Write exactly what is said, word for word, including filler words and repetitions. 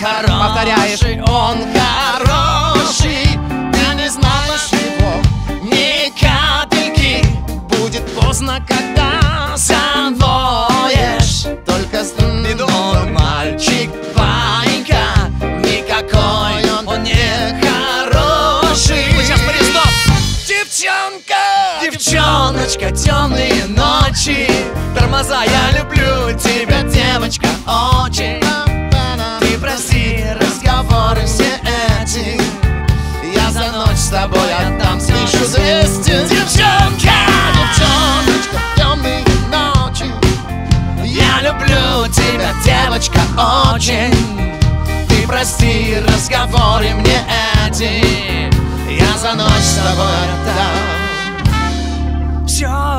Повторяешь: он хороший. Ты не знаешь его ни капельки. Будет поздно, когда завоешь. Только струнный мальчик Ванька, никакой он не хороший. Сейчас перестоп. Девчонка, девчоночка, темные ночи. Тормоза, я люблю тебя, девочка, очень. Ты прости разговоры все эти. Я за ночь с тобой отдам тысячу двести. Девчонка, девчоночка, темные ночи. Я люблю тебя, девочка, очень. Ты прости разговоры мне эти. Я за ночь с тобой отдам. Все